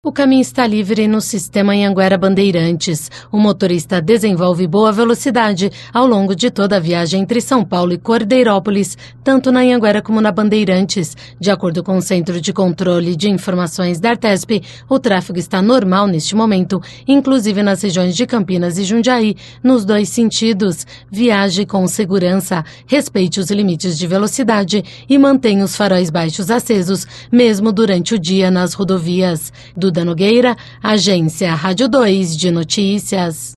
O caminho está livre no sistema Anhanguera Bandeirantes. O motorista desenvolve boa velocidade ao longo de toda a viagem entre São Paulo e Cordeirópolis, tanto na Anhanguera como na Bandeirantes. De acordo com o Centro de Controle de Informações da Artesp, o tráfego está normal neste momento, inclusive nas regiões de Campinas e Jundiaí, nos dois sentidos. Viaje com segurança, respeite os limites de velocidade e mantenha os faróis baixos acesos, mesmo durante o dia nas rodovias. Duda Nogueira, Agência Rádio 2 de Notícias.